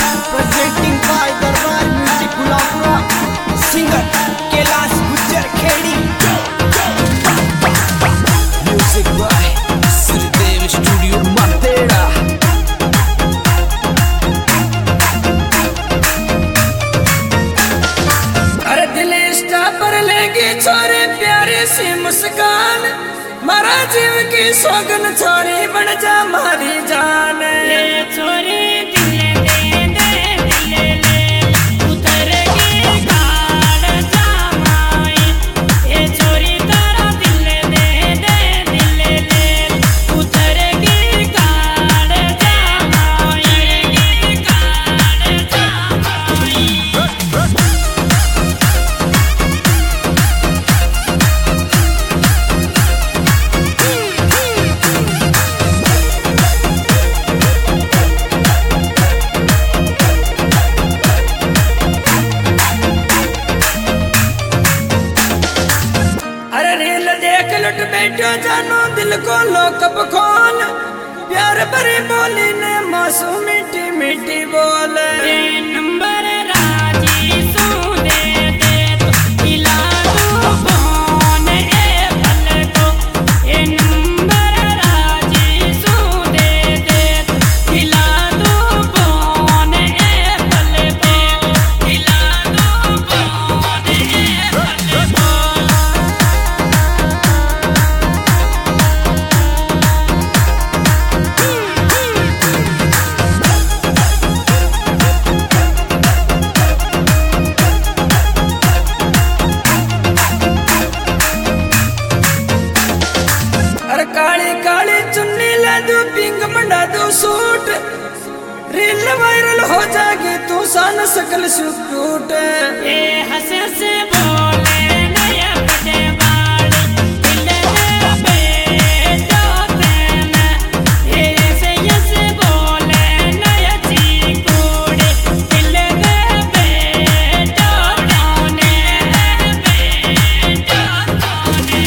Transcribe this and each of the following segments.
presenting by Darbar Music Gulapura, singer Kailash Gujjar Khedi. Music by Sridev Studio Matera. अरे दिल Insta पर लेगी छोरे प्यारे सी मुस्कान, मारा जीव की सौगन छोरी बन जा मारी जान। छोरी बैठो जानो दिल को लोकप खोल, प्यार भरी बोली ने मासूम मीठी मीठी बोल। नंबर राजी सू दे दे तो दिला दो फोन ए पल को, ए नंबर राजी सू दे दे तो दिला दो फोन ए पल को, दिला दो फोन ए पल को। काली काली चुन्नी ले दू पिंग मंडा दू सूट, रील वायरल हो जाएगी तू सान सकल सूट। ए हंसे से बोले नया बड़े वाली दिल दे बेटो तेने, ए ऐसे बोले नया चीकूड़े दिल दे बेटो तोने, बेटो तोने।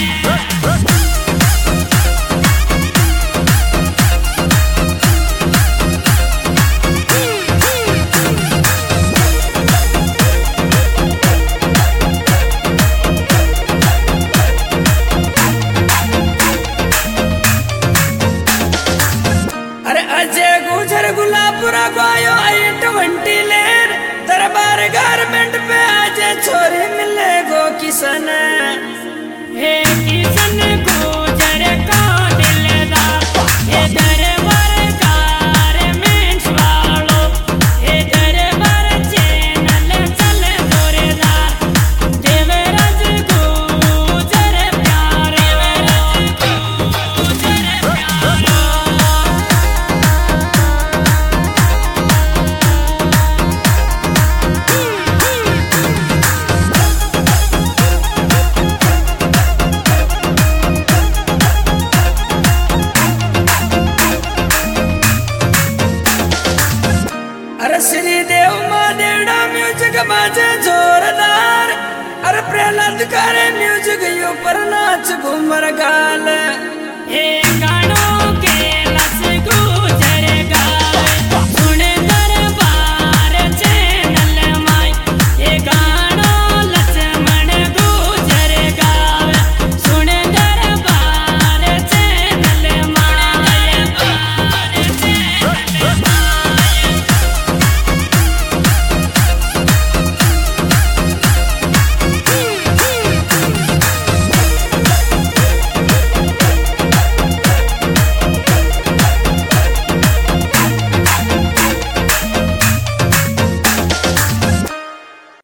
गुजर गुलापुरा गायो I-20 लेर, दरबार गारमेंट पे आज छोरी मिले गो किसन। हे किसन गुजर का दिलदार, हे दरबार गारमेंट्स वालो, हे दरबार चैनल चले जोरदार। देवराज गुजर प्यारे, गुजर प्यारो। अरे श्रीदेव मादेड़ा म्यूजिक बाजे जोरदार, अरे प्रहलाद करे म्यूजिक ऊपर नाच घूमर गाल। हे गाना